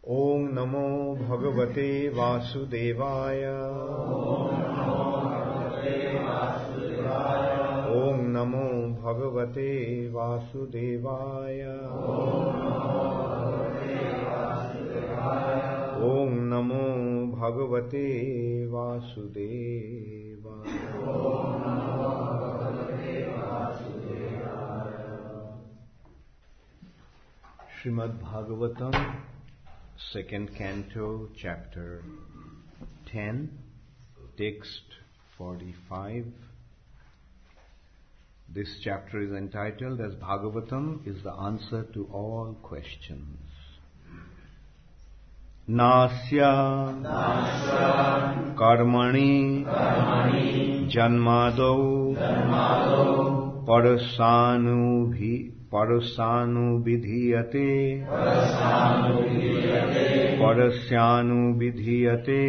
ओम नमो भगवते वासुदेवाय। ओम नमो भगवते वासुदेवाय। ओम नमो भगवते वासुदेवाय। Srimad Bhagavatam, second canto, chapter 10, text 45. This chapter is entitled as Bhagavatam is the answer to all questions. Nasya karmani janmadau parasyanu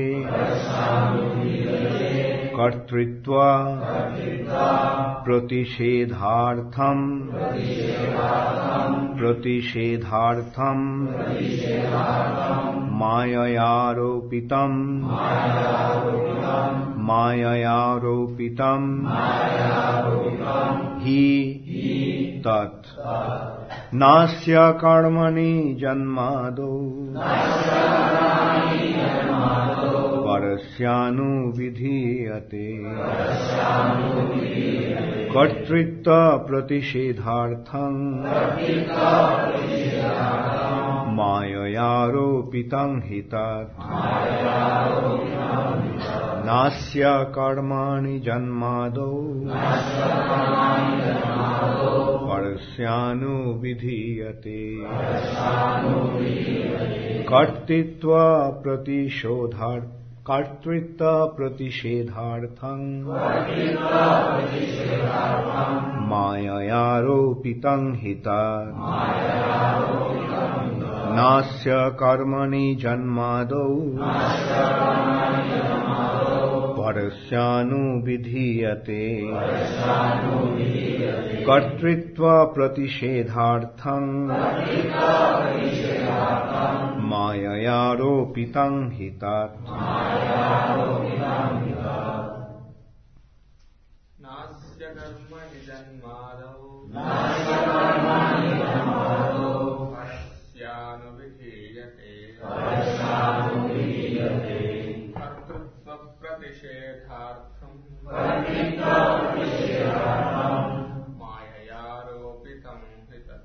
vidhiyate kartritva pratishedartham mayayaropitam hi tat nasya karmani janmado parasyanu vidhiyate kartritva pratishedartham mayayaropitam hitat nasya karmani janmado parasyanu vidhiyate kartritva pratishedartham mayayaropitam hitat nasya karmani janmado parasyanu vidhiyate kartritva pratishedartham mayayaropitam hitat nasya karmani janmado parasyanu vidhiyate kartritva pratishedartham mayayaropitam hitat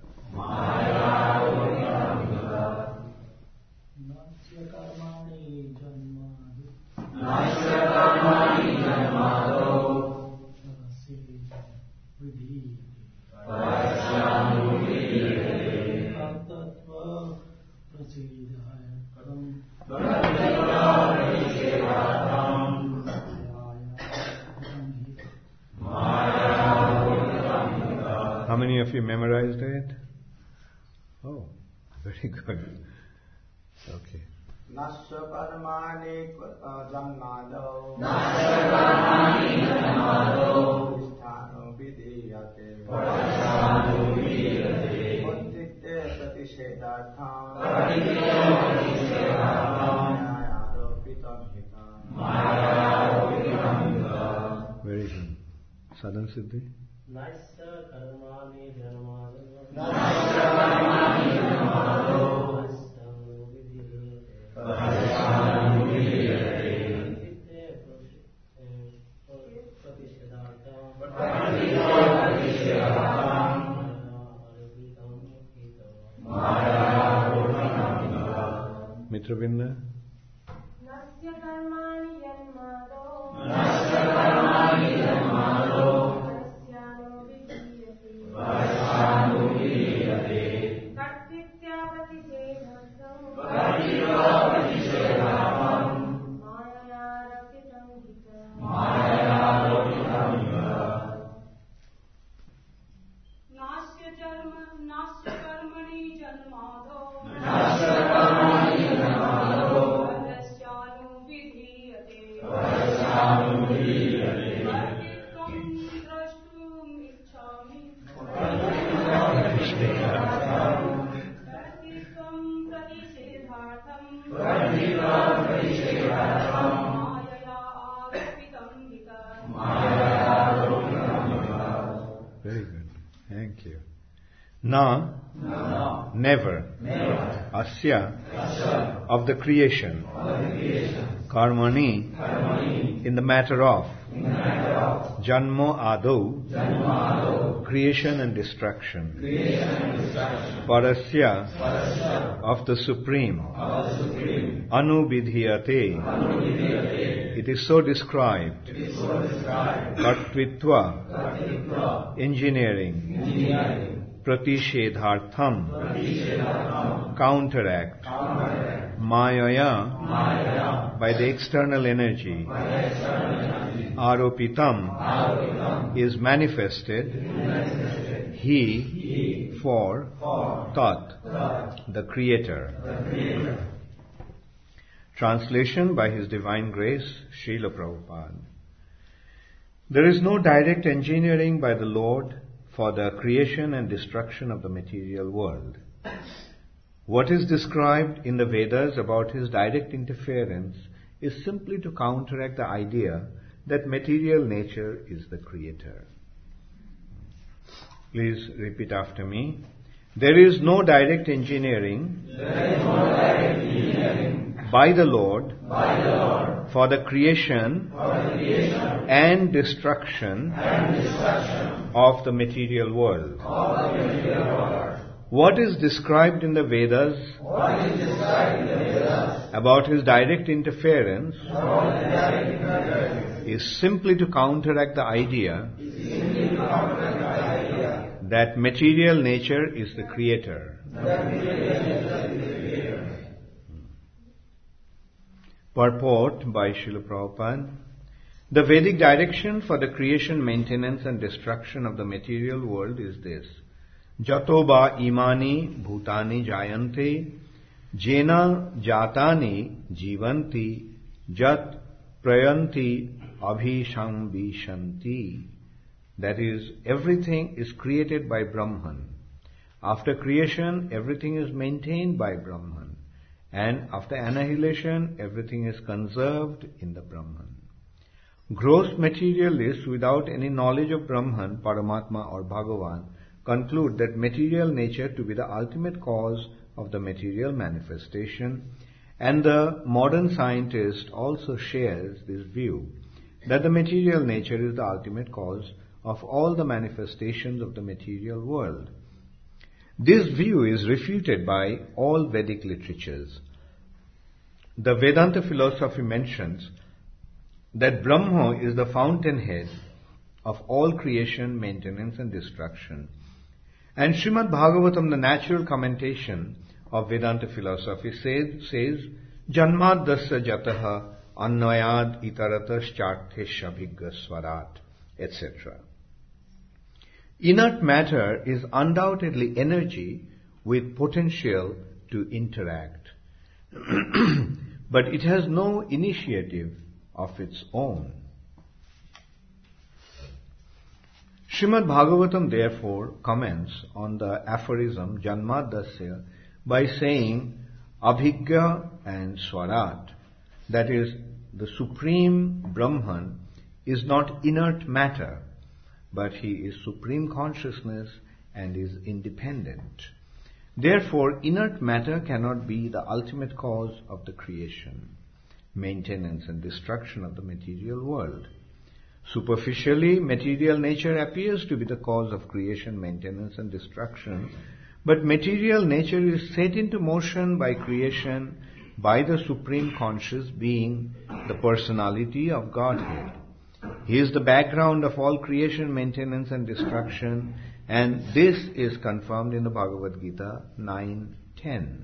How many of you memorized it? Oh, very good. Okay. Nasya karmani janmado Isthano vidhiyate Kartritva pratishedartham mayayaropitam hitat. Very good. Sadhan Siddhi? Nasya karmani janmado parasyanu vidhiyate Mitravinda? Nasya karmani janmado parasyanu vidhiyate kartritva pratishedartham mayayaropitam hitat. Nasya karmani janmado parasyanu vidhiyate kartritvam drashtum ichchami kartritvam pratishedartham Very good. Thank you. Na, never. Asya, of the creation. Karmani, in the matter of. Janmo Adau, creation and destruction. Parasya, of the supreme. Anubidhyate, it is so described. Kartvitva, engineering. Pratishedhartham, counteract. Mayaya, by the external energy. Aropitam, is manifested. He, for. Tat, the Creator. Translation by His Divine Grace, Srila Prabhupada. There is no direct engineering by the Lord for the creation and destruction of the material world. What is described in the Vedas about His direct interference is simply to counteract the idea that material nature is the creator. Please repeat after me. There is no direct engineering by the Lord for the creation and destruction of the material world. What is described in the Vedas about His direct interference is simply to counteract the idea that material nature is the creator. Purport by Srila Prabhupada. The Vedic direction for the creation, maintenance and destruction of the material world is this. Jato ba imani bhutani jayante jena jatani jivanti jat prayanti abhishambishanti. That is, everything is created by Brahman. After creation, everything is maintained by Brahman. And after annihilation, everything is conserved in the Brahman. Gross materialists without any knowledge of Brahman, Paramatma or Bhagavan conclude that material nature to be the ultimate cause of the material manifestation, and the modern scientist also shares this view that the material nature is the ultimate cause of all the manifestations of the material world. This view is refuted by all Vedic literatures. The Vedanta philosophy mentions that Brahma is the fountainhead of all creation, maintenance and destruction. And Srimad Bhagavatam, the natural commentation of Vedanta philosophy, says Janmad dasya jataha annayad itaratas charthesha bhigga swarat, etc. Inert matter is undoubtedly energy with potential to interact. But it has no initiative of its own. Srimad Bhagavatam therefore comments on the aphorism Janmadasya by saying Abhigya and Swarat, that is, the Supreme Brahman is not inert matter, but He is Supreme Consciousness and is independent. Therefore, inert matter cannot be the ultimate cause of the creation, maintenance and destruction of the material world. Superficially, material nature appears to be the cause of creation, maintenance and destruction, but material nature is set into motion by creation by the Supreme Conscious Being, the personality of Godhead. He is the background of all creation, maintenance and destruction, and this is confirmed in the Bhagavad Gita 9:10.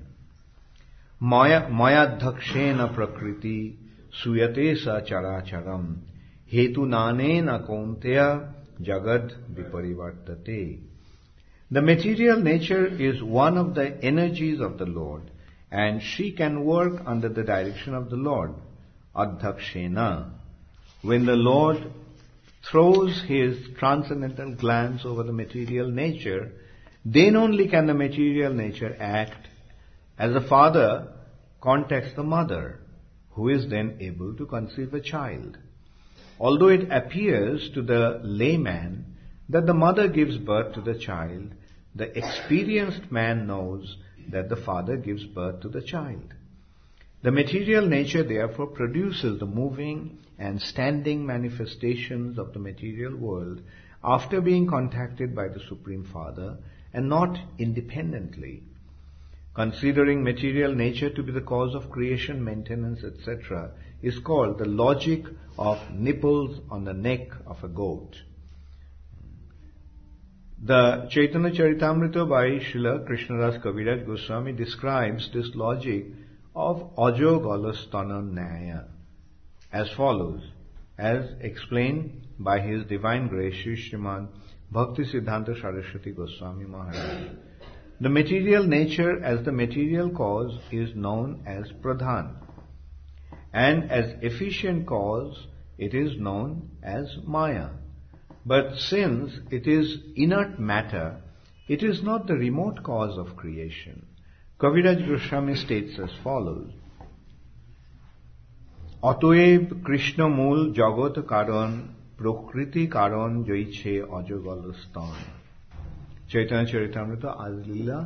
Mayadhakshena prakriti suyate sa characharam hetu nanena kaunteya jagad viparivartate. The material nature is one of the energies of the Lord, and she can work under the direction of the Lord. Adhakshena. When the Lord throws His transcendental glance over the material nature, then only can the material nature act. As a father contacts the mother, who is then able to conceive a child. Although it appears to the layman that the mother gives birth to the child, the experienced man knows that the father gives birth to the child. The material nature therefore produces the moving and standing manifestations of the material world after being contacted by the Supreme Father and not independently. Considering material nature to be the cause of creation, maintenance, etc., is called the logic of nipples on the neck of a goat. The Chaitanya Charitamrita by Srila Krishnadas Kaviraj Goswami describes this logic of Ajo Golastana Nyaya as follows, as explained by His Divine Grace Srimad Bhakti Siddhanta Saraswati Goswami Maharaj. The material nature as the material cause is known as Pradhan, and as efficient cause it is known as Maya. But since it is inert matter, it is not the remote cause of creation. Kaviraj Goswami states as follows, Otoeb Krishna Mool Jagat Karan Prakriti Karan Jaiche Ajogalastan. Chaitanya Charitamrita Adilila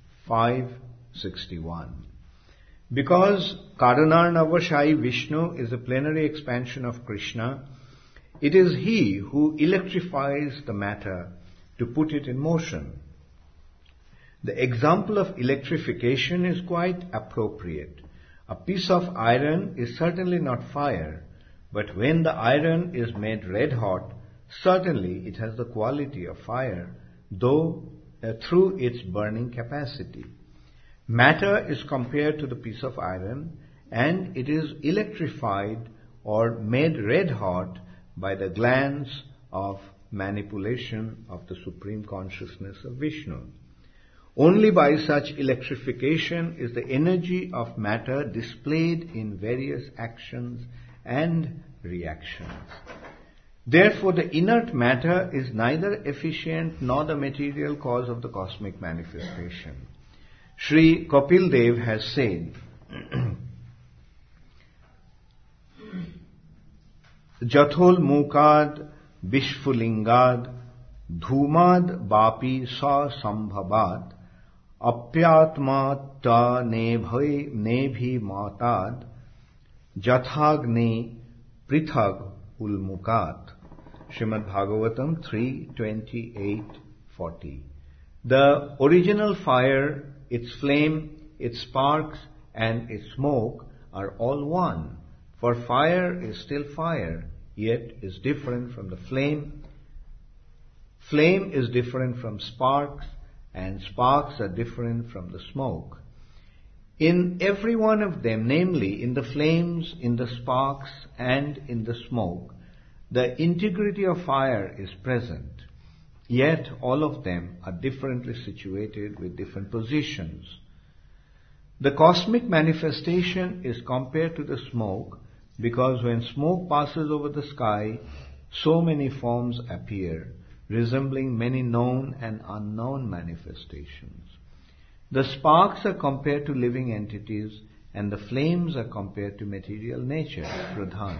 561. Because Karanarnavashai Vishnu is a plenary expansion of Krishna, it is He who electrifies the matter to put it in motion. The example of electrification is quite appropriate. A piece of iron is certainly not fire, but when the iron is made red hot, certainly it has the quality of fire, though through its burning capacity. Matter is compared to the piece of iron, and it is electrified or made red hot by the glance of manipulation of the Supreme Consciousness of Vishnu. Only by such electrification is the energy of matter displayed in various actions and reactions. Therefore, the inert matter is neither efficient nor the material cause of the cosmic manifestation. Sri Kapil Dev has said, Jathol Mukad Bishfulingad Dhumad Bapi Sa Sambhavat Apyatma Ta Nebhi Matad Jathagni Prithag Ulmukat. Srimad Bhagavatam 3:28-40. The original fire, its flame, its sparks, and its smoke are all one. For fire is still fire, yet is different from the flame. Flame is different from sparks, and sparks are different from the smoke. In every one of them, namely in the flames, in the sparks, and in the smoke, the integrity of fire is present. Yet all of them are differently situated with different positions. The cosmic manifestation is compared to the smoke because when smoke passes over the sky, so many forms appear, resembling many known and unknown manifestations. The sparks are compared to living entities, and the flames are compared to material nature, Pradhan.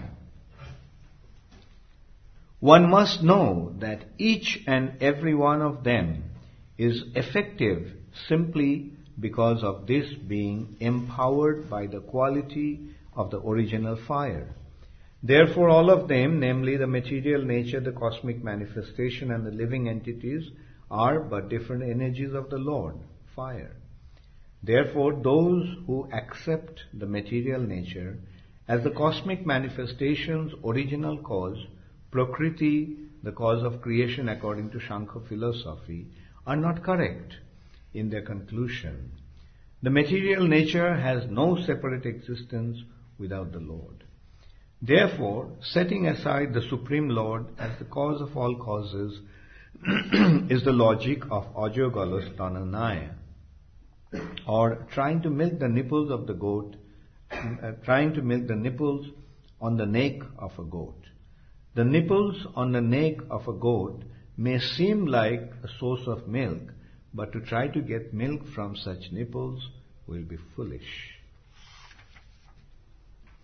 One must know that each and every one of them is effective simply because of this being empowered by the quality of the original fire. Therefore, all of them, namely the material nature, the cosmic manifestation, and the living entities, are but different energies of the Lord, fire. Therefore, those who accept the material nature as the cosmic manifestation's original cause, Prakriti, the cause of creation according to Shankha philosophy, are not correct in their conclusion. The material nature has no separate existence without the Lord. Therefore, setting aside the Supreme Lord as the cause of all causes is the logic of Ajogalasthana, or trying to milk the nipples of the goat, trying to milk the nipples on the neck of a goat. The nipples on the neck of a goat may seem like a source of milk, but to try to get milk from such nipples will be foolish.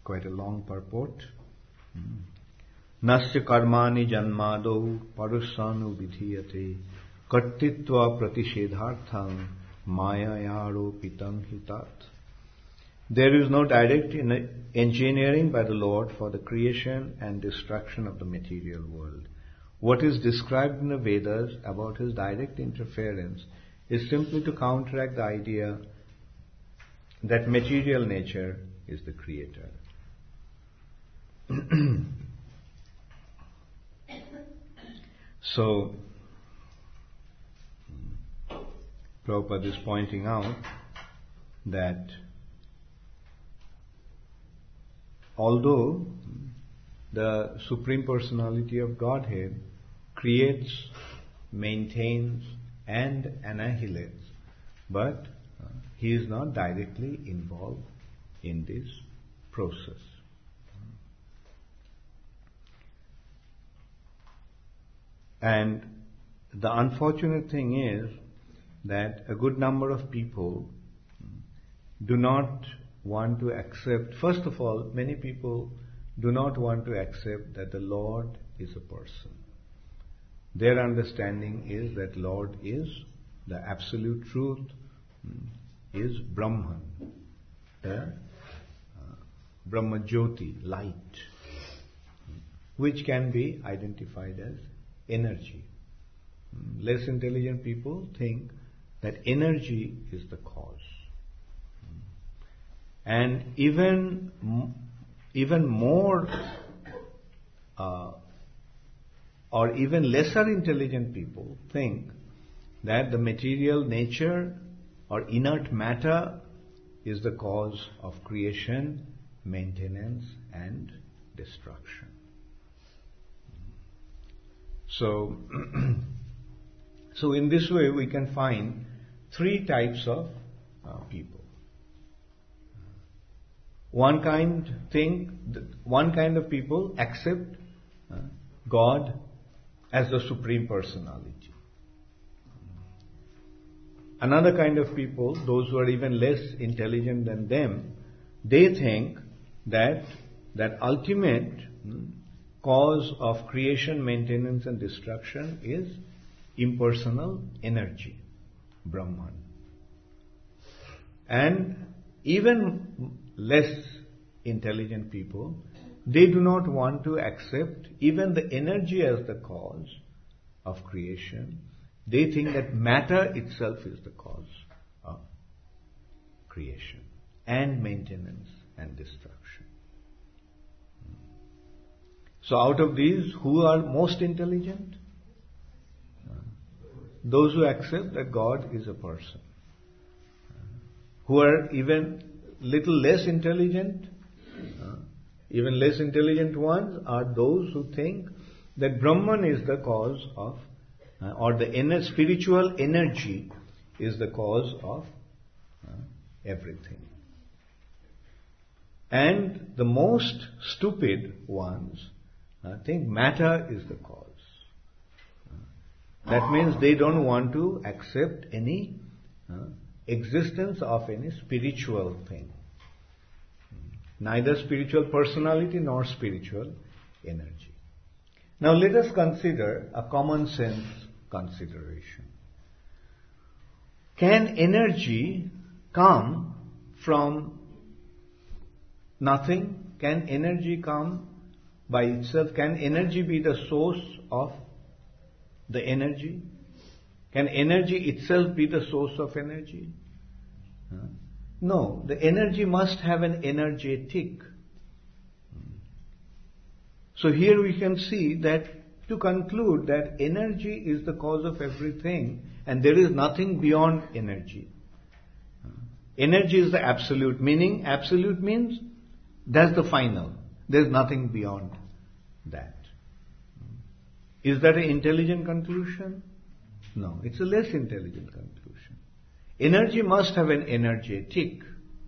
quite a long purport. Nasya karmani janmado parusanu vidhiyate kartitva pratishedhartham mayayaro pitam hitat. There is no direct engineering by the Lord for the creation and destruction of the material world. What is described in the Vedas about his direct interference is simply to counteract the idea that material nature is the creator. So, Prabhupada is pointing out that although the Supreme Personality of Godhead creates, maintains and annihilates, but he is not directly involved in this process. And the unfortunate thing is that a good number of people do not want to accept, first of all, many people do not want to accept that the Lord is a person. Their understanding is that Lord is the absolute truth, is Brahman, the Brahma Jyoti, light, which can be identified as energy. Less intelligent people think that energy is the cause. And even more or even lesser intelligent people think that the material nature or inert matter is the cause of creation, maintenance and destruction. So in this way we can find three types of people. One kind of people accept God as the Supreme Personality. Another kind of people, those who are even less intelligent than them, they think that ultimate cause of creation, maintenance and destruction is impersonal energy, Brahman. And even less intelligent people, they do not want to accept even the energy as the cause of creation. They think that matter itself is the cause of creation and maintenance and destruction. So out of these, who are most intelligent? Those who accept that God is a person. Who are even little less intelligent, even less intelligent ones are those who think that Brahman is the cause of, or the spiritual energy is the cause of everything. And the most stupid ones think matter is the cause. That means they don't want to accept any existence of any spiritual thing. Neither spiritual personality nor spiritual energy. Now let us consider a common sense consideration. Can energy come from nothing? Can energy come by itself? Can energy be the source of the energy? Can energy itself be the source of energy? No, the energy must have an energetic. So here we can see that to conclude that energy is the cause of everything and there is nothing beyond energy. Energy is the absolute, meaning absolute means that's the final. There's nothing beyond that. Is that an intelligent conclusion? No, it's a less intelligent conclusion. Energy must have an energetic.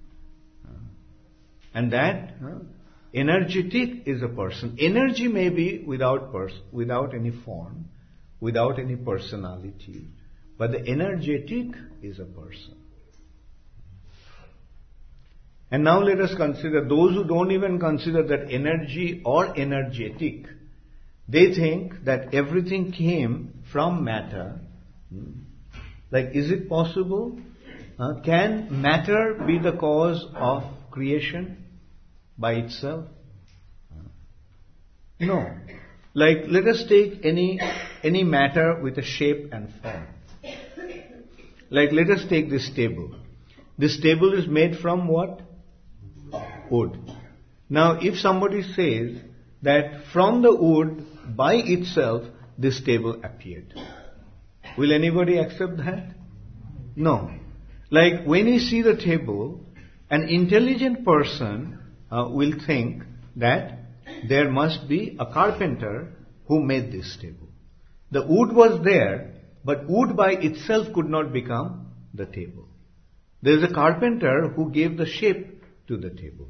And that energetic is a person. Energy may be without any form, without any personality, but the energetic is a person. And now let us consider those who don't even consider that energy or energetic. They think that everything came from matter. Like, is it possible? Can matter be the cause of creation by itself? No. Like, let us take any matter with a shape and form. Like, let us take this table. This table is made from what? Wood. Now, if somebody says that from the wood by itself this table appeared, will anybody accept that? No. Like, when you see the table, an intelligent person will think that there must be a carpenter who made this table. The wood was there, but wood by itself could not become the table. There is a carpenter who gave the shape to the table.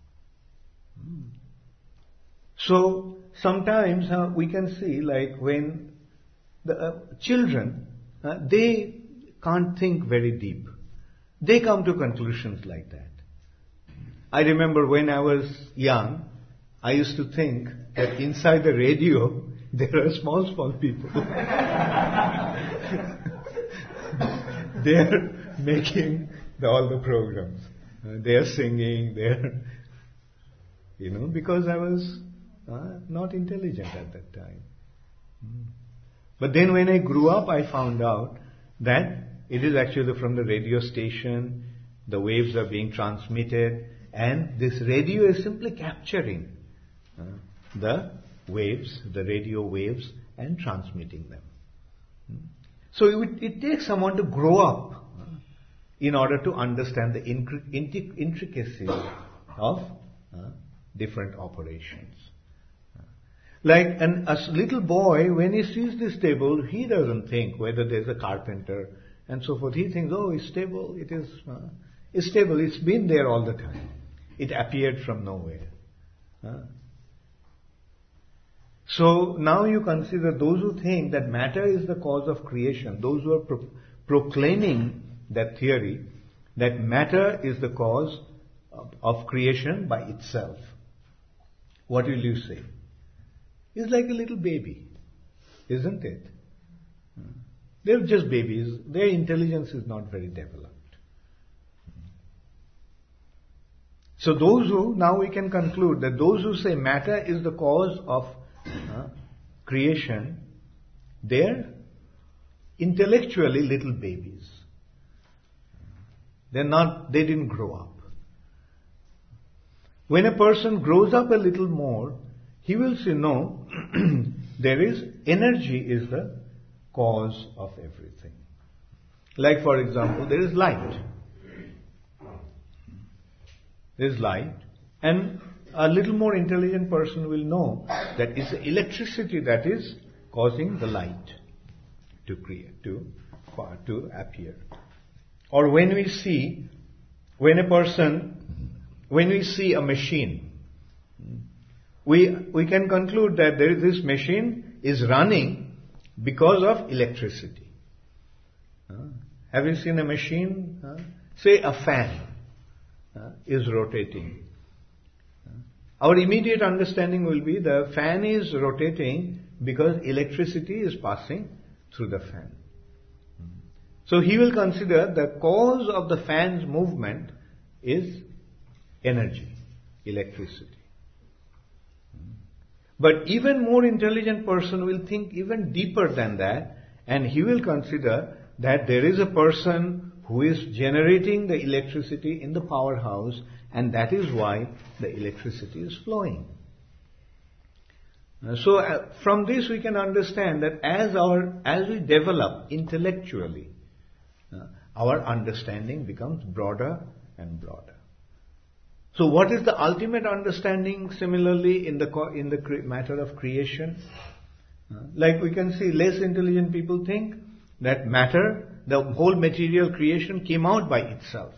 So, sometimes we can see, like, when the children, they can't think very deep. They come to conclusions like that. I remember when I was young, I used to think that inside the radio, there are small people. They are making all the programs. They are singing, because I was not intelligent at that time. But then when I grew up, I found out that it is actually from the radio station, the waves are being transmitted, and this radio is simply capturing the waves, the radio waves, and transmitting them. So it takes someone to grow up in order to understand the intricacies of different operations. Like a little boy, when he sees this table, he doesn't think whether there's a carpenter and so forth. He thinks, oh, it's stable. It's stable. It's been there all the time. It appeared from nowhere. So now you consider those who think that matter is the cause of creation, those who are proclaiming that theory, that matter is the cause of creation by itself. What will you say? It's like a little baby, isn't it? They're just babies. Their intelligence is not very developed. So now we can conclude that those who say matter is the cause of creation, they're intellectually little babies. They didn't grow up. When a person grows up a little more, he will say, no, energy is the cause of everything. Like, for example, there is light. There is light, and a little more intelligent person will know that it's the electricity that is causing the light to appear. Or when we see a machine, we can conclude that this machine is running because of electricity. Have you seen a machine? Say a fan is rotating. Our immediate understanding will be the fan is rotating because electricity is passing through the fan. So he will consider the cause of the fan's movement is energy, electricity. But even more intelligent person will think even deeper than that, and he will consider that there is a person who is generating the electricity in the powerhouse, and that is why the electricity is flowing. So from this we can understand that as we develop intellectually, our understanding becomes broader and broader. So what is the ultimate understanding similarly in the matter of creation? Like we can see less intelligent people think that matter, the whole material creation came out by itself.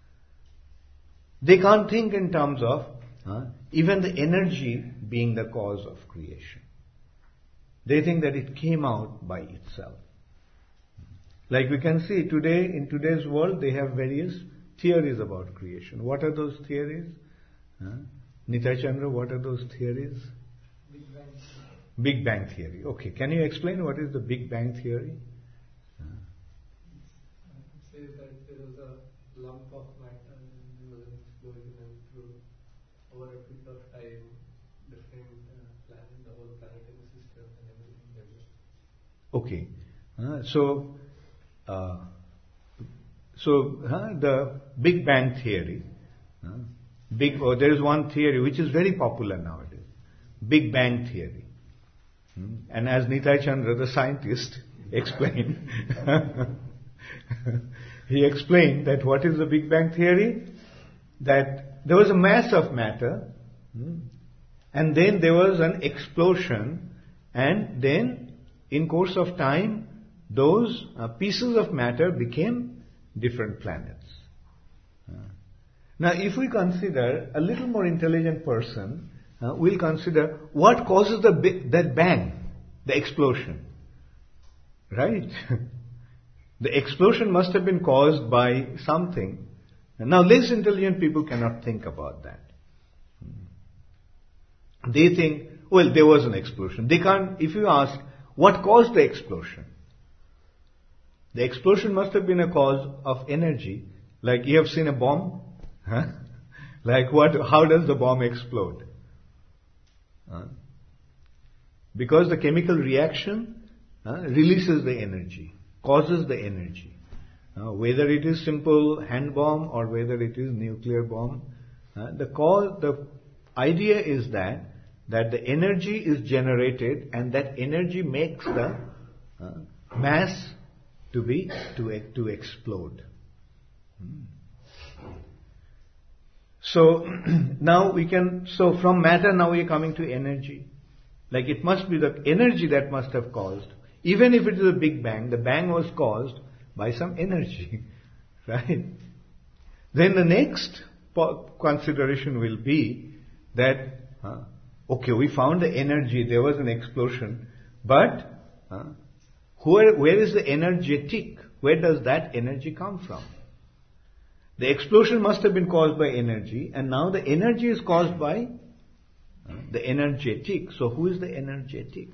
They can't think in terms of even the energy being the cause of creation. They think that it came out by itself. Like we can see today, in today's world, they have various theories about creation. What are those theories? Nitai Chandra, what are those theories? Big Bang. Big Bang theory. Okay, can you explain what is the Big Bang theory? It says that there was a lump of matter and there was an explosion and through over a period of time different planets, the whole planetary system and everything developed. Okay. The Big Bang theory. There is one theory which is very popular nowadays. Big Bang theory. And as Nitai Chandra, the scientist, explained, he explained that what is the Big Bang theory? That there was a mass of matter, and then there was an explosion, and then in course of time, those pieces of matter became different planets. Now, if we consider a little more intelligent person, we'll consider what causes that bang, the explosion. Right? The explosion must have been caused by something. Now, less intelligent people cannot think about that. They think, well, there was an explosion. They can't, if you ask, what caused the explosion? The explosion must have been a cause of energy. Like you have seen a bomb? Like how does the bomb explode? Because the chemical reaction releases the energy, causes the energy. Whether it is simple hand bomb or whether it is nuclear bomb, the idea is that the energy is generated and that energy makes the mass to explode. So now from matter now we are coming to energy. Like it must be the energy that must have caused, even if it is a big bang, the bang was caused by some energy, right? Then the next consideration will be that, okay, we found the energy, there was an explosion, but where is the energetic? Where does that energy come from? The explosion must have been caused by energy, and now the energy is caused by the energetic. So who is the energetic?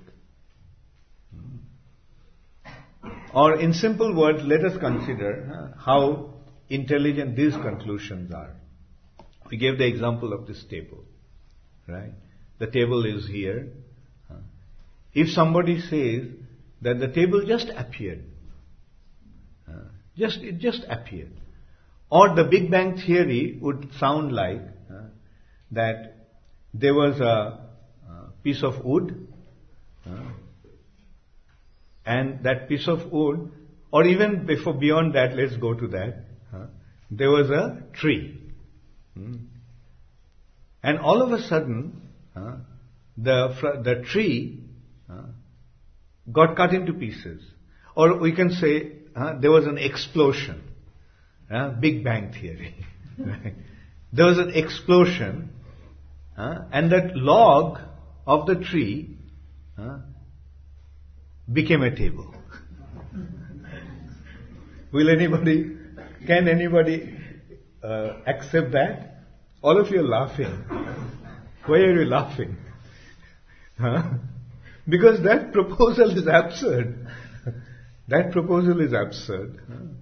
Or in simple words, let us consider how intelligent these conclusions are. We gave the example of this table, right? The table is here. If somebody says that the table just appeared, it just appeared. Or the Big Bang theory would sound like that there was a piece of wood, and that piece of wood, or even beyond that, let's go to that, there was a tree. And all of a sudden, the tree got cut into pieces. Or we can say there was an explosion. Big Bang theory. Right? There was an explosion, and that log of the tree became a table. Can anybody accept that? All of you are laughing. Why are you laughing? Because that proposal is absurd. That proposal is absurd.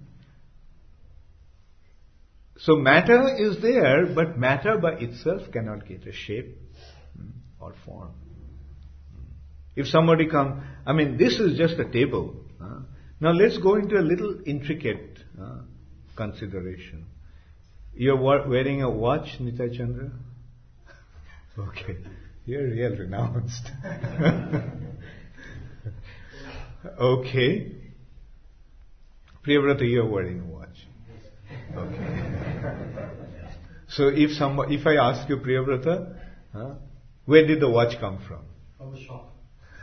So matter is there, but matter by itself cannot get a shape or form. If somebody comes, this is just a table. Now let's go into a little intricate consideration. You're wearing a watch, Nitai Chandra? Okay, you're real renounced. Okay. Priyavrata, you're wearing a watch. Okay. So if I ask you, Priyavrata, where did the watch come from? From a shop.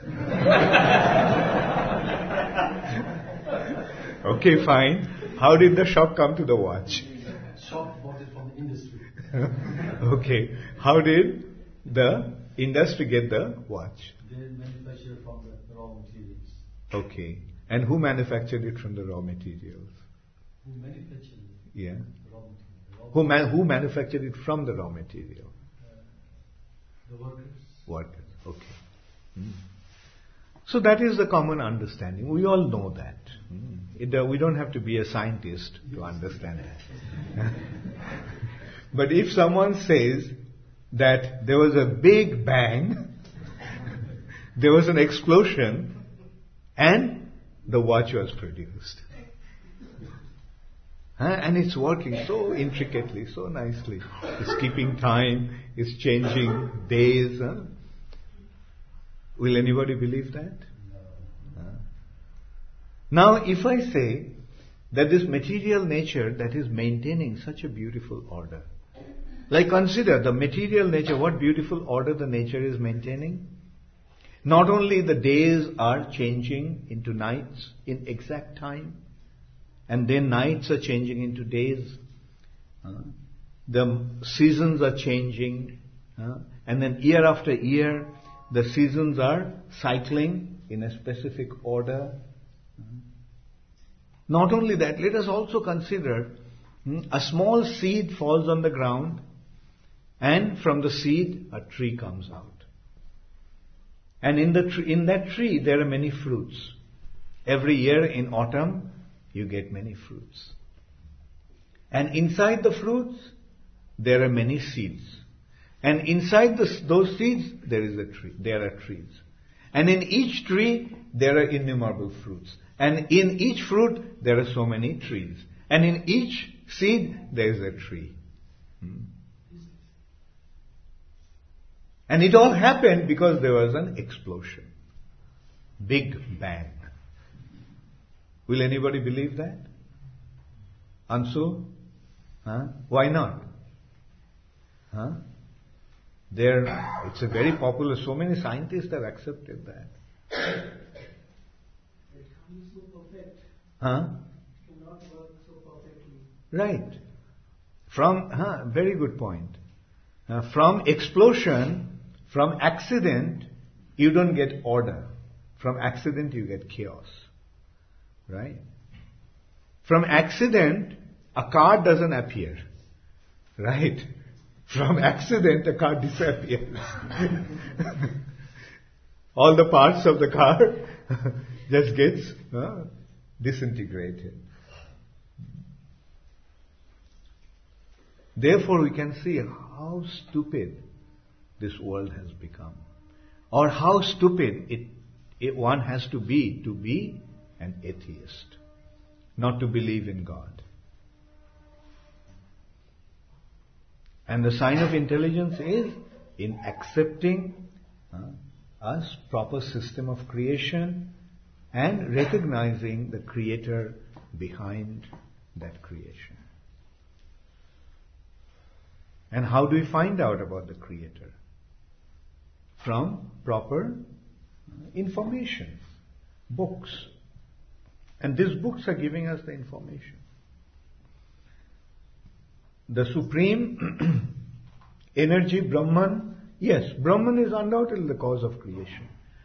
Okay, fine. How did the shop come to the watch? Shop bought it from the industry. Okay. How did the industry get the watch? They manufacture from the raw materials. Okay. And who manufactured it from the raw materials? Who manufactured Yeah. the raw materials? who manufactured it from the raw material? The workers. Workers. Okay. So that is the common understanding. We all know that. We don't have to be a scientist to understand it. But if someone says that there was a big bang, there was an explosion, and the watch was produced. And it's working so intricately, so nicely. It's keeping time, it's changing days. Will anybody believe that? Now, if I say that this material nature that is maintaining such a beautiful order, like consider the material nature, what beautiful order the nature is maintaining. Not only the days are changing into nights in exact time, and then nights are changing into days. The seasons are changing, and then year after year, the seasons are cycling in a specific order. Not only that, let us also consider a small seed falls on the ground, and from the seed a tree comes out. And in that tree there are many fruits. Every year in autumn you get many fruits. And inside the fruits there are many seeds. And inside those seeds there are trees. And in each tree there are innumerable fruits. And in each fruit there are so many trees. And in each seed there is a tree. And it all happened because there was an explosion. Big bang. Will anybody believe that? Ansu? Why not? It's a very popular, so many scientists have accepted that. It comes so perfect. Huh? It cannot work so perfectly. Right. Very good point. From explosion, from accident, you don't get order. From accident, you get chaos. Right? From accident, a car doesn't appear. Right? From accident, a car disappears. All the parts of the car just gets disintegrated. Therefore, we can see how stupid this world has become, or how stupid one has to be an atheist, not to believe in God. And the sign of intelligence is in accepting a proper system of creation and recognizing the Creator behind that creation. And how do we find out about the Creator? From proper information, books. And these books are giving us the information. The supreme energy, Brahman, yes, Brahman is undoubtedly the cause of creation.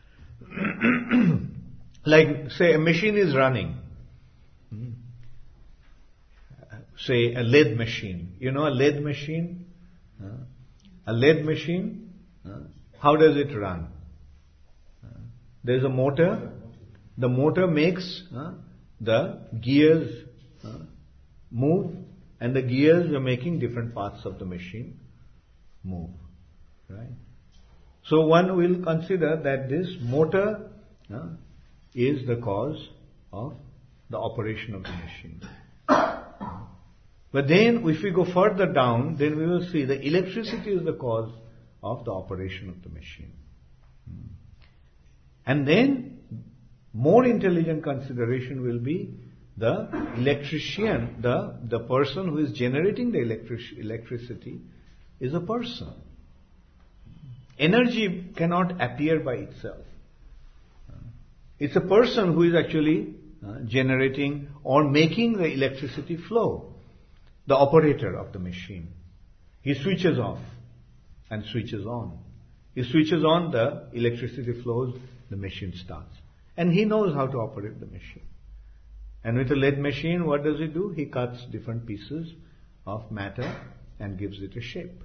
Like, say, a machine is running. Say, a lathe machine. You know a lathe machine? A lathe machine, how does it run? There is a motor. The motor makes the gears move, and the gears are making different parts of the machine move. Right? So one will consider that this motor is the cause of the operation of the machine. But then if we go further down, then we will see the electricity is the cause of the operation of the machine. And then more intelligent consideration will be the electrician, the person who is generating the electricity is a person. Energy cannot appear by itself. It's a person who is actually generating or making the electricity flow. The operator of the machine. He switches off and switches on. He switches on, the electricity flows, the machine starts. And he knows how to operate the machine. And with a lathe machine, what does he do? He cuts different pieces of matter and gives it a shape.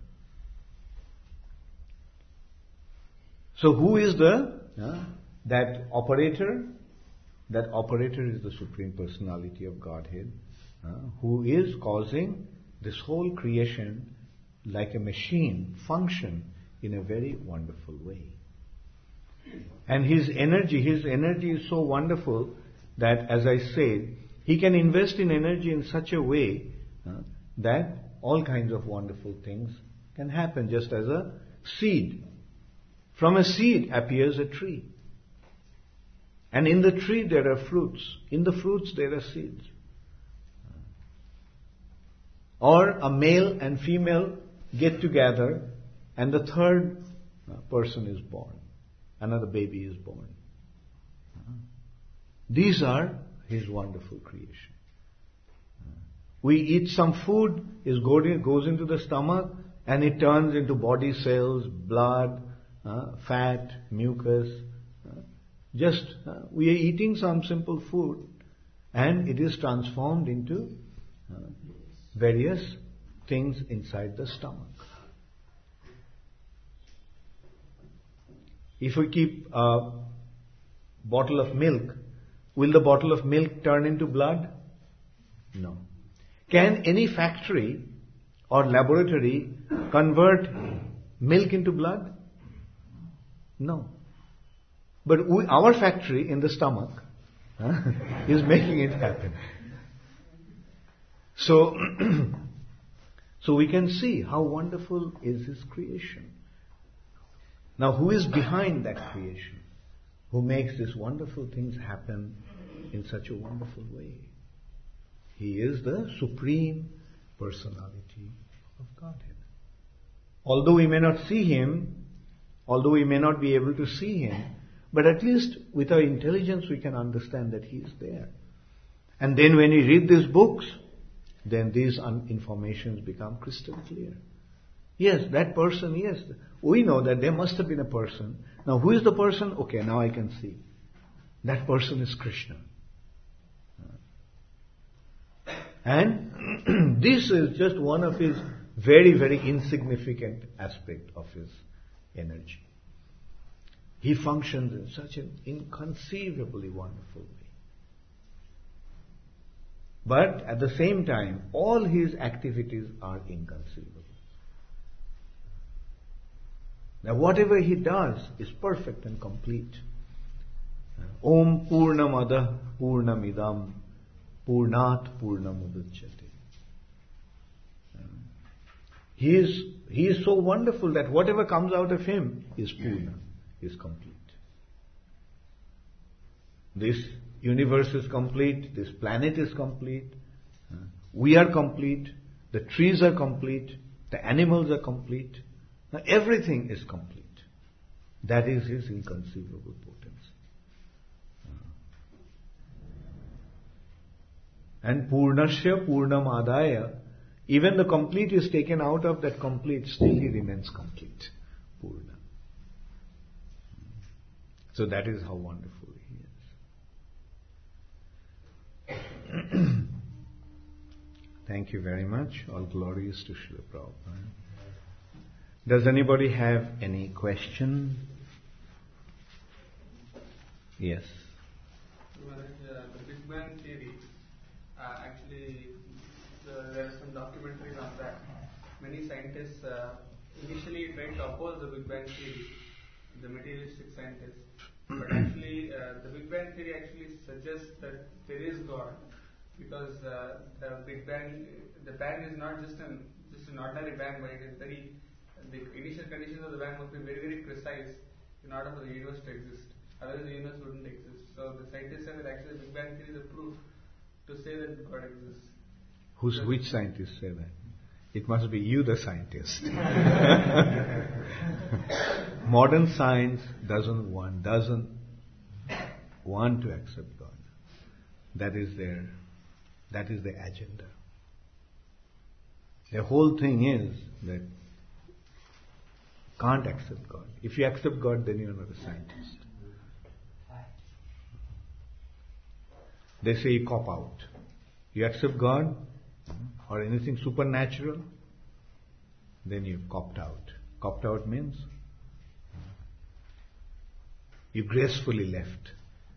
So who is that operator? That operator is the Supreme Personality of Godhead, who is causing this whole creation like a machine function in a very wonderful way. And his energy is so wonderful that, as I said, he can invest in energy in such a way that all kinds of wonderful things can happen, just as a seed. From a seed appears a tree. And in the tree there are fruits. In the fruits there are seeds. Or a male and female get together and the third person is born. Another baby is born. These are his wonderful creation. We eat some food, it goes into the stomach and it turns into body cells, blood, fat, mucus. We are eating some simple food and it is transformed into various things inside the stomach. If we keep a bottle of milk, will the bottle of milk turn into blood? No. Can any factory or laboratory convert milk into blood? No. But our factory in the stomach is making it happen. So we can see how wonderful is his creation. Now, who is behind that creation? Who makes these wonderful things happen in such a wonderful way? He is the Supreme Personality of Godhead. Although we may not see him, although we may not be able to see him, but at least with our intelligence we can understand that he is there. And then when we read these books, then these informations become crystal clear. Yes, that person, yes. We know that there must have been a person. Now who is the person? Okay, now I can see. That person is Krishna. And this is just one of his very, very insignificant aspect of his energy. He functions in such an inconceivably wonderful way. But at the same time, all his activities are inconceivable. Now whatever he does is perfect and complete. Om Purnamada Purnamidam Purnat Purnamudachyate. He is so wonderful that whatever comes out of him is Purna, is complete. This universe is complete, this planet is complete, we are complete, the trees are complete, the animals are complete. Now everything is complete. That is his inconceivable potency. And Purnasya Purnamadaya, even the complete is taken out of that complete, still he remains complete. Purna. So that is how wonderful he is. Thank you very much. All glory is to Srila Prabhupada. Does anybody have any question? Yes. The Big Bang Theory, actually, there are some documentaries on that. Many scientists initially tried to oppose the Big Bang Theory, the materialistic scientists. But actually, the Big Bang Theory actually suggests that there is God, because the Big Bang, the bang is not just an ordinary bang, but it is the initial conditions of the bang must be very, very precise in order for the universe to exist. Otherwise, the universe wouldn't exist. So the scientists say that actually the Big Bang Theory is a proof to say that God exists. Which scientists say that? It must be you, the scientist. Modern science doesn't want to accept God. That is the agenda. The whole thing is that can't accept God. If you accept God, then you are not a scientist. They say you cop out. You accept God, or anything supernatural, then you've copped out. Copped out means you gracefully left,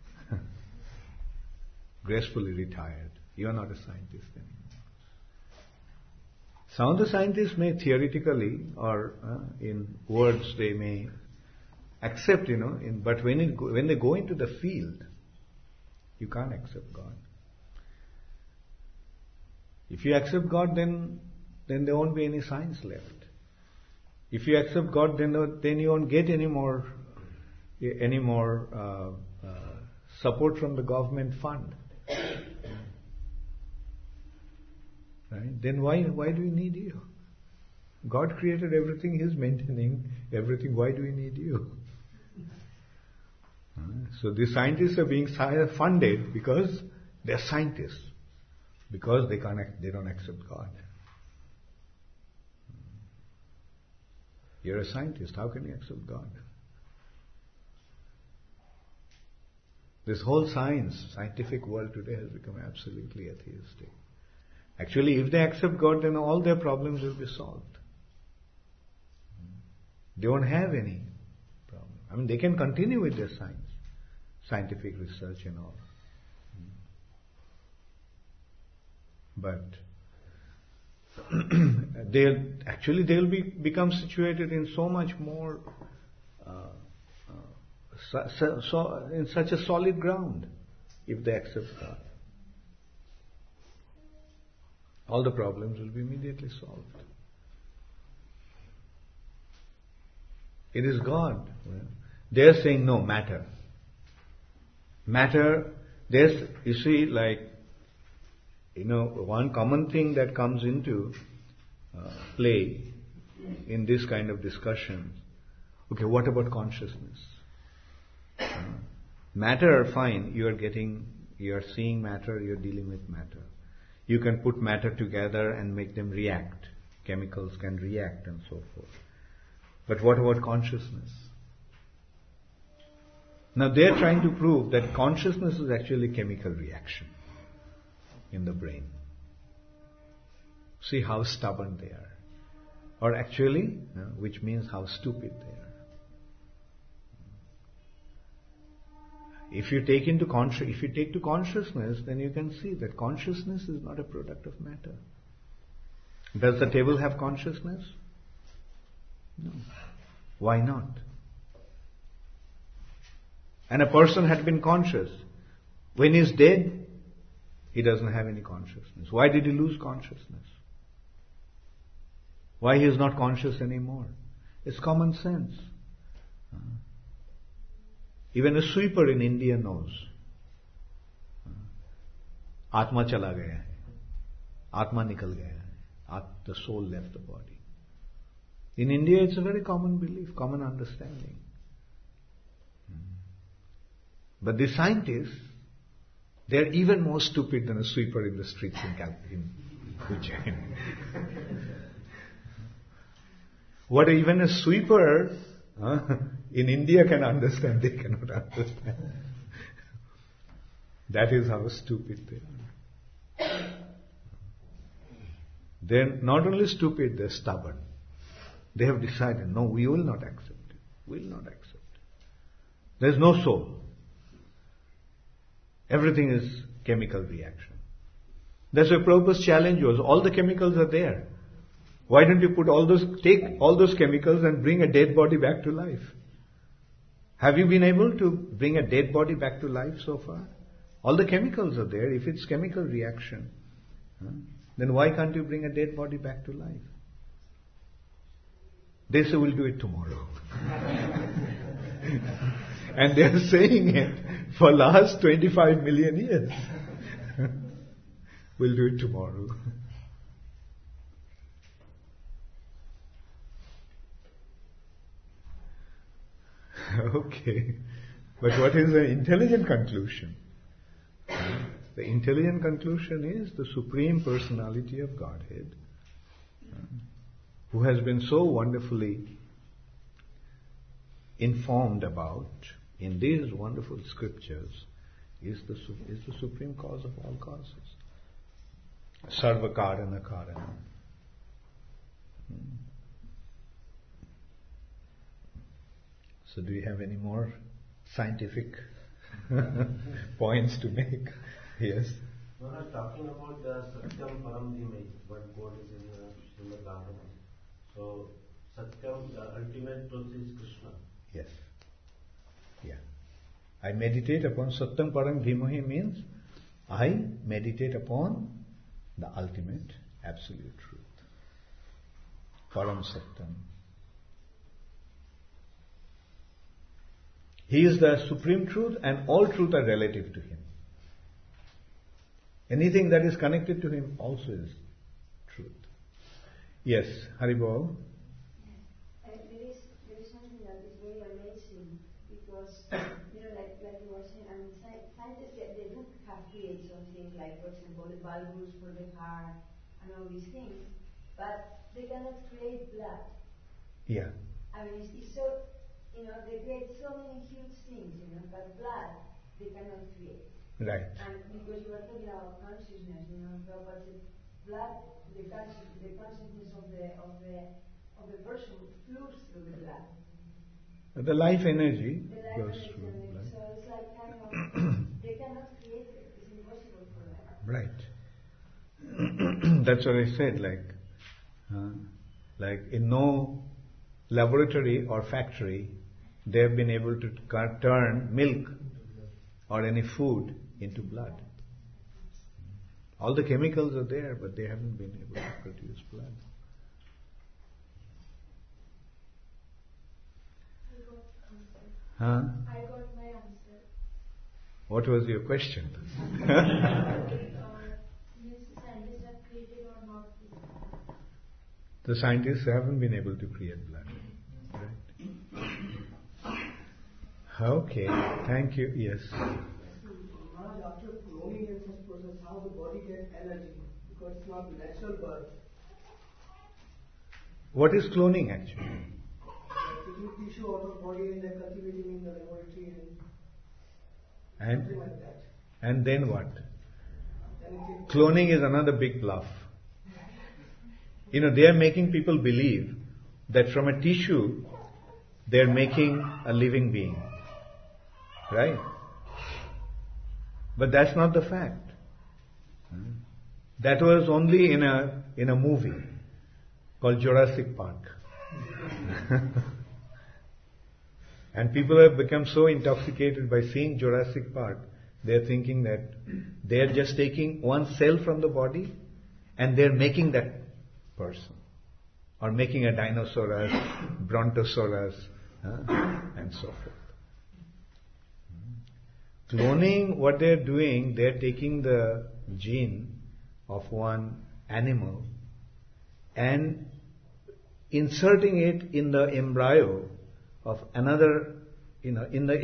gracefully retired. You are not a scientist anymore. Some of the scientists may theoretically or in words they may accept, but when they go into the field, you can't accept God. If you accept God, then there won't be any science left. If you accept God, then you won't get any more support from the government fund. Right? Then why do we need you? God created everything, He's maintaining everything. Why do we need you? So the scientists are being funded because they're scientists, because they don't accept God. You're a scientist. How can you accept God? This whole scientific world today has become absolutely atheistic. Actually, if they accept God, then all their problems will be solved. They won't have any problem. I mean, they can continue with their scientific research and all. But they'll become situated in so much more, in such a solid ground, if they accept God. All the problems will be immediately solved. It is God. They're saying no, matter. Matter, you see, one common thing that comes into play in this kind of discussion. Okay, what about consciousness? Matter, fine, you are seeing matter, you are dealing with matter. You can put matter together and make them react. Chemicals can react and so forth. But what about consciousness? Now they are trying to prove that consciousness is actually chemical reaction in the brain. See how stubborn they are. Or actually, which means how stupid they are. If you take to consciousness, then you can see that consciousness is not a product of matter. Does the table have consciousness? No. Why not? And a person had been conscious. When he's dead, he doesn't have any consciousness. Why did he lose consciousness? Why he is not conscious anymore? It's common sense. Even a sweeper in India knows. Atma chala gaya hai. Atma nikal gaya hai. The soul left the body. In India, it's a very common belief, common understanding. But the scientists, they're even more stupid than a sweeper in the streets in Ujjain. What even a sweeper in India can understand, they cannot understand. That is how stupid they are. They're not only stupid, they're stubborn. They have decided, no, we will not accept it. We will not accept it. There's no soul. Everything is chemical reaction. That's why Prabhupada's challenge was, all the chemicals are there. Why don't you take all those chemicals and bring a dead body back to life? Have you been able to bring a dead body back to life so far? All the chemicals are there. If it's chemical reaction, then why can't you bring a dead body back to life? They say, we'll do it tomorrow. And they're saying it for last 25 million years. We'll do it tomorrow. Okay. But what is the intelligent conclusion? The intelligent conclusion is the Supreme Personality of Godhead, who has been so wonderfully informed about in these wonderful scriptures, is the supreme cause of all causes. Sarva Karana Karana. So do you have any more scientific points to make? Yes. We are talking about the Satyam Param Dhimai, what quote is in the Srimad Bhagavatam. So, Satyam, the ultimate truth is Krishna. Yes. Yeah. I meditate upon Satyam Param Dhimahi means I meditate upon the ultimate, absolute truth. Param Satyam. He is the supreme truth and all truth are relative to him. Anything that is connected to him also is truth. Yes, Haribol. There is something that is very amazing because, like you were saying, I mean, scientists, they do have created something like, for example, the valves for the heart and all these things, but they cannot create blood. Yeah. I mean, it's so, they create so many huge things, but blood, they cannot create. Right. And because you were talking about consciousness, but the blood, the consciousness of the person flows through the blood. The life energy The life goes energy through and blood. so it's like kind of they cannot create it. It's impossible for them. Right. That's what I said. Like in no laboratory or factory, they have been able to turn milk or any food into blood. All the chemicals are there, but they haven't been able to produce blood. Huh? I got my answer. What was your question? Means scientists have created or not. The scientists haven't been able to create blood. Right. Okay, thank you. Yes. Maharaj, after cloning and such process, how the body gets energy? Because it's not natural birth. What is cloning actually? Taking tissue out of body and then cultivating in the laboratory And something like that. and then what? Then it Cloning is another big bluff. They are making people believe that from a tissue they are making a living being. Right? But that's not the fact. That was only in a movie called Jurassic Park. And people have become so intoxicated by seeing Jurassic Park, they're thinking that they're just taking one cell from the body and they're making that person. Or making a dinosaurus, brontosaurus, and so forth. Cloning, what they're doing, they're taking the gene of one animal and inserting it in the embryo of another, in the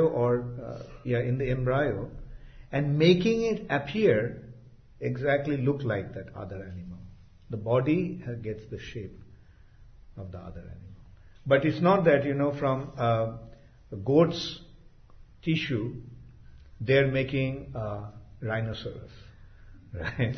embryo, and making it appear exactly look like that other animal. The body gets the shape of the other animal. But it's not that, from a goat's tissue, they're making a rhinoceros. Right?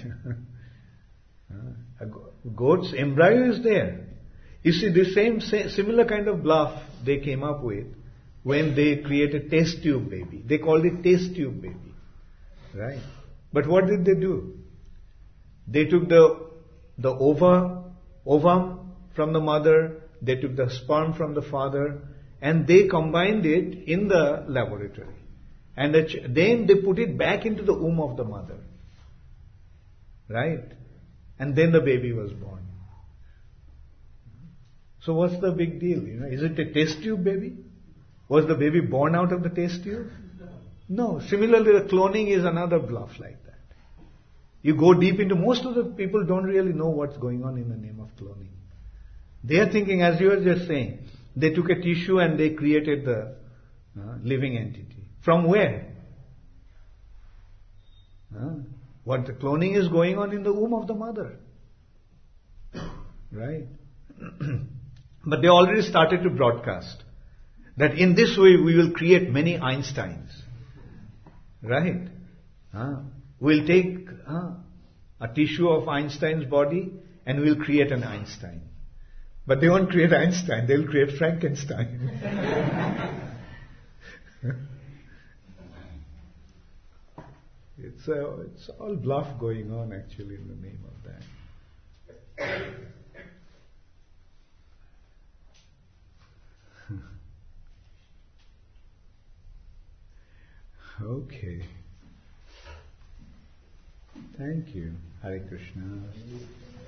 A goat's embryo is there. You see, the similar kind of bluff they came up with when they created test tube baby. They called it test tube baby. Right? But what did they do? They took the ovum from the mother, they took the sperm from the father, and they combined it in the laboratory. And then they put it back into the womb of the mother. Right? And then the baby was born. So what's the big deal? Is it a test tube baby? Was the baby born out of the test tube? No. Similarly, the cloning is another bluff like that. You go deep into, most of the people don't really know what's going on in the name of cloning. They are thinking, as you were just saying, they took a tissue and they created the living entity. From where? What the cloning is going on in the womb of the mother. Right? But they already started to broadcast that in this way we will create many Einsteins. Right? We'll take a tissue of Einstein's body and we'll create an Einstein. But they won't create Einstein, they'll create Frankenstein. It's all bluff going on actually in the name of that. Okay. Thank you. Hare Krishna.